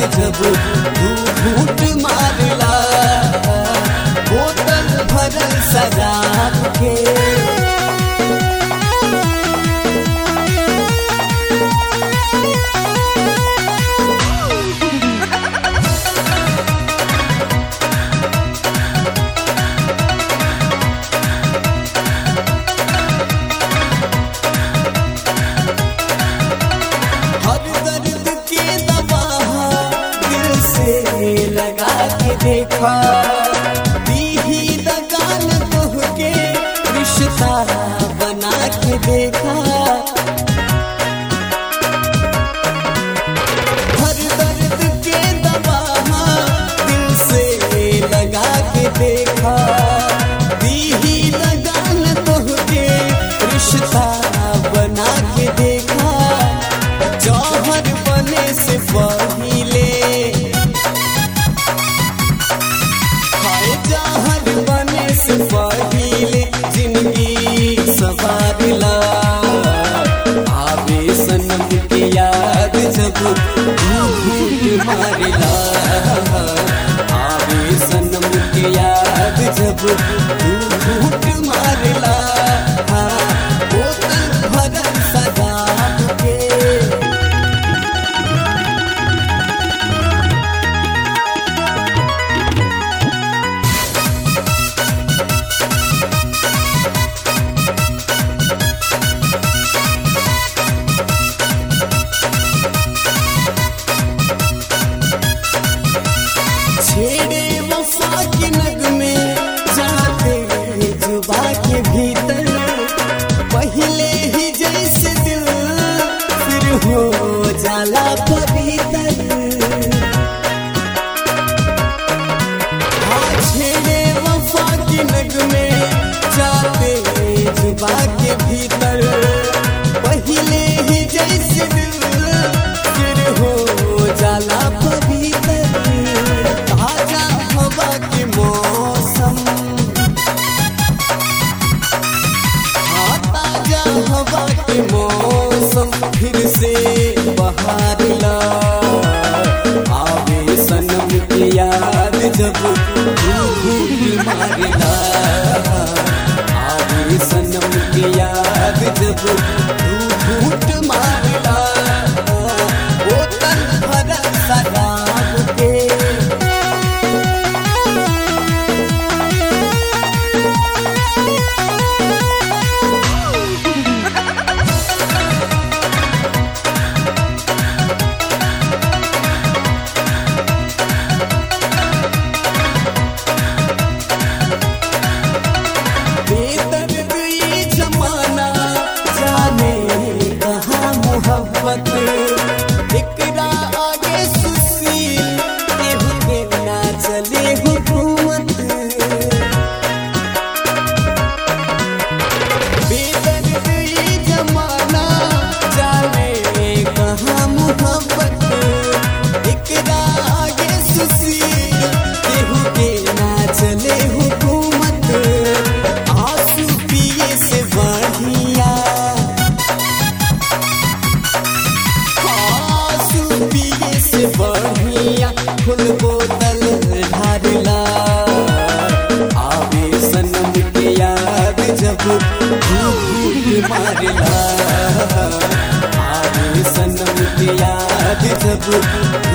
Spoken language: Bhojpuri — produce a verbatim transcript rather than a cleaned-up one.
जब तू घूट मारला बोतल भरल शराब के। लगा के देखा दीही दगान तोहके रिश्ता बना के देखा। हर दर्द के दवा दिल से लगा के देखा दीही दगान तोहके रिश्ता बना के देखा। जौहर बने से पहिले जहर बने से पहिले जिंदगी सवारला आवे सनम की याद जब तू घूट मारला आवे सनम की याद जब तू घूट मारला बोतल भरल शराब के। छेड़े वफा के नग में जाते जुबा के भीतर पहले ही जैसे दिल फिर हो जाला पवित्र। हाँ छेड़े वफा के नग में जाते जुबा के भीतर पहले ही जैसे दिल फिर हो जाला पवित्र। ताजा हवा के मौसम हाँ ताजा हवा के मौसम फिर से बहार ला आवे सनम की याद जब तू घूट मारला आवे सनम की याद जब तू घूट मारला बोतल भरल शराब के। बेदर्द ये जमाना जाने कहाँ मोहब्बत एकरा आगे सुशील केहू के ना चले हुकूमत। बेदर्द ये जमाना जाने कहाँ मोहब्बत एकरा आगे सुशील केहू के ना चले हुकूमत। आंसू पिए से बढ़िया आंसू पिए से बढ़िया फुल बोतल ढारला आवे सनम के याद जब तू घूट मारला आवे सनम के याद जब